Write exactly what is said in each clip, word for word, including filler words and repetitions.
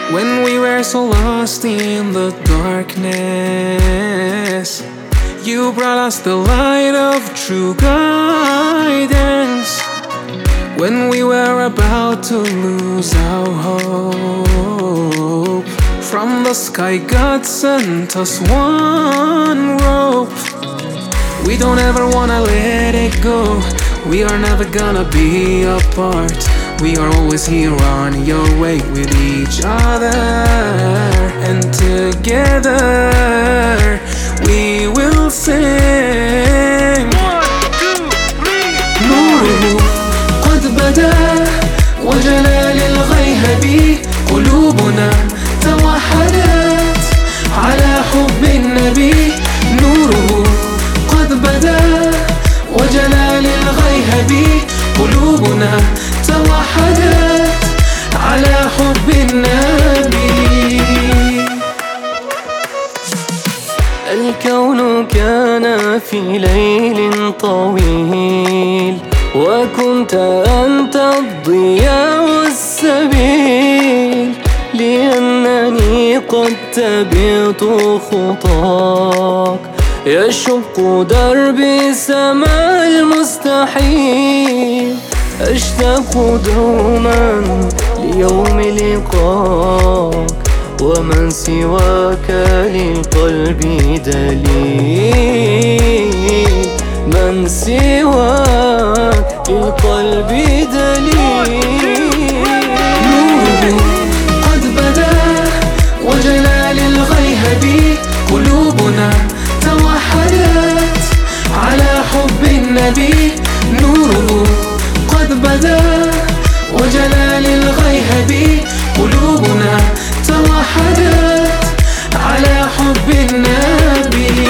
When we were so lost in the darkness, you brought us the light of true guidance. When we were about to lose our hope, from the sky God sent us one rope. We don't ever wanna let it go. We are never gonna be apart. We are always here on your way with each other, and together we will sing. One, two, three, نوره قد بدا وجلال الغيهب قلوبنا توحدت على حب النبي. نوره قد بدا وجلال الغيهب قلوبنا توحدت على حب النبي. الكون كان في ليل طويل، وكنت أنت الضياء والسبيل، لأنني قد تبعت خطاك يشق دربي سماء المستحيل. أشتاق دوما ليوم لقاك، ومن سواك للقلب دليل. من سواك للقلب دليل. نوره قد بدا وجلال الغيهب قلوبنا توحدت على حب النبي. نوره قد بدا وجلال الغيهب قلوبنا توحدت على حب النبي.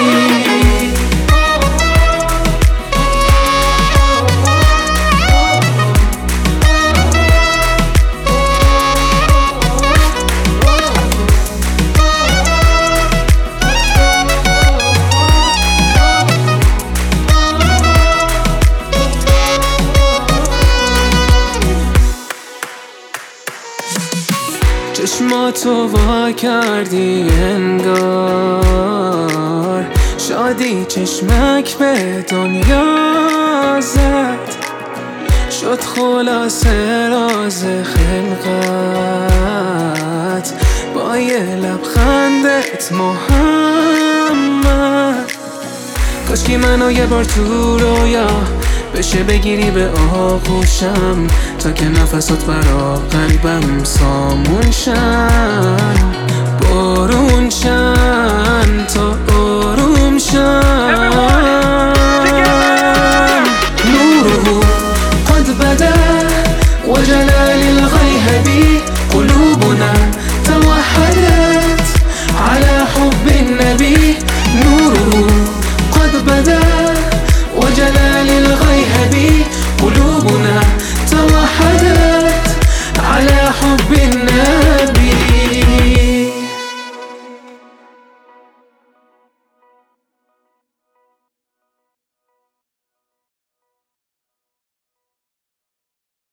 چشماتو وا کردی انگار، شادی چشمک به دنیا زد، شد خلاصه راز خلقت با یه لبخندت محمد. کاشکی منو یه بار تو رویا بشه بگیری به آغوشم، تا که نفسات برا قلبم سامون شن، بارون شن تا